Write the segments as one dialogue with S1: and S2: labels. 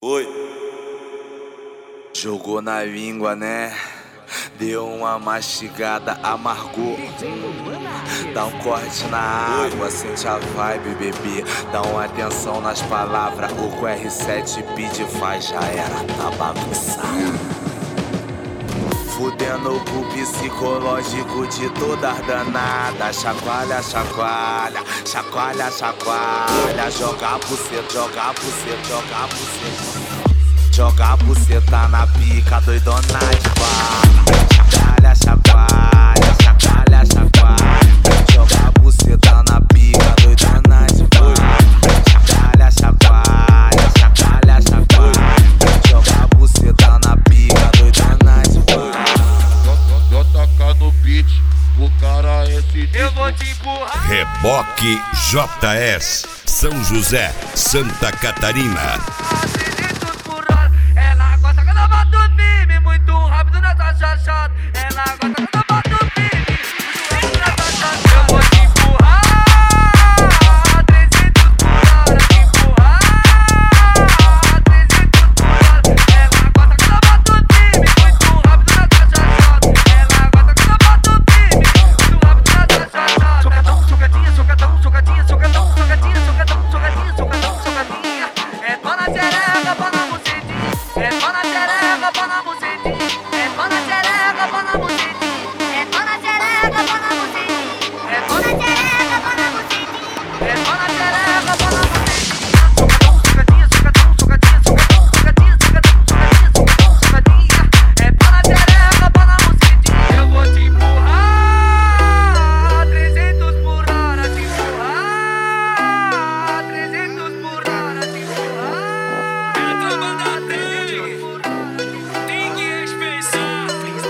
S1: Oi. Jogou na língua, né? Deu uma mastigada, amargou. Dá um corte na água, sente a vibe, bebê. Dá uma atenção nas palavras. O que o R7 pede faz, já era, tá bagunçado. Fudendo o psicológico de todas danadas. Chacoalha, chacoalha, chacoalha, chacoalha. Joga buceta, joga buceta, joga buceta. Joga buceta na pica, doidona de bala. Chacoalha, chacoalha, chacoalha, chacoalha. Joga buceta na pica, doidona de bala. Chacoalha, chacoalha, chacoalha, chacoalha. Joga buceta na pica, doidona de bala.
S2: Vou tocar no beat, o cara é esse.
S3: Eu vou te empurrar.
S4: Reboque JS, São José, Santa Catarina.
S3: Ela gosta quando eu boto firme, muito rápido nessa chachada. Ela gosta quando eu boto firme, muito rápido nessa chachada. Eu vou te empurrar, 300 por hora, te empurrar, 300 por hora. Ela gosta quando eu boto firme, muito rápido nessa chachada. Ela gosta quando eu boto firme, muito rápido nessa chachada. Socadão, socadinha, socadão, socadinha, socadão, socadinha, socadão, socadinha, socadão, socadinha. É pau na xereca, pau na bucetinha. É pau na xereca, pau na bucetinha. É pau na xereca, pau na bucetinha.
S5: É pau na xereca, pau na bucetinha.
S3: É pau na
S5: Xereca, pau na bucetinha.
S3: É pau na xereca, pau na bucetinha. Socadão, socadinha, socadão, socadinha, socadão, socadinha, socadão, socadinha, socadão, socadinha. É pau na xereca, pau na bucetinha. Eu vou te empurrar, 300 por hora, te empurrar, 300 por hora, te empurrar. Essa banda tem que respeitar.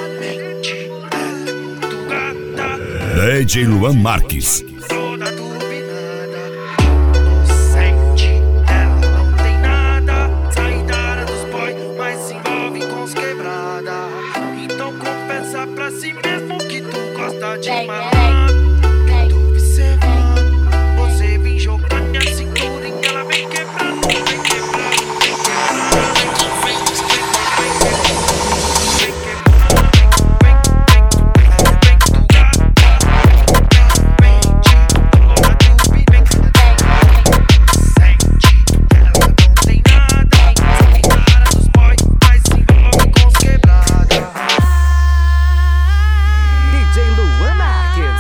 S4: DJ Luan Marques.
S3: Toda turbinada, inocente, ela não tem nada. Saída dos boys, mas se envolve com os quebrada. Então confessa pra si mesmo que tu gosta de malandro. Eu tô observando, você vem jogando minha cintura e ela vem quebrando, vem quebrando, vem quebrando, vem
S6: DJ Luan Marques.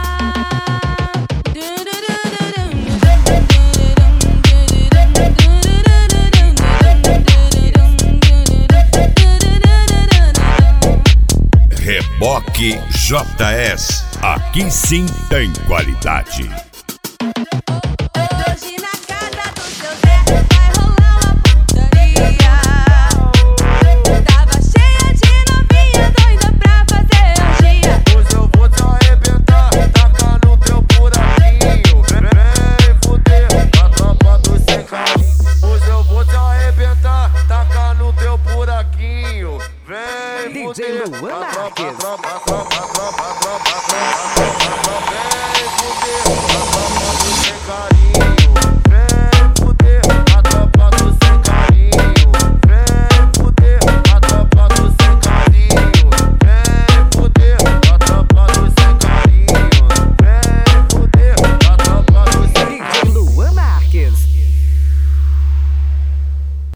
S4: Reboque JS, aqui sim tem qualidade.
S5: Hoje na casa do seu Zé vai rolar uma putaria. Tava cheia de novinha doida pra fazer orgia.
S2: Hoje eu vou te arrebentar, tacar no teu buraquinho. Vem fuder, a tropa dos sem carinho. Hoje eu vou te arrebentar, tacar no teu buraquinho. Vem
S6: DJ
S2: fuder,
S6: Luan
S2: a tropa,
S6: Marques.
S2: vem fuder, a tropa dos sem carinho.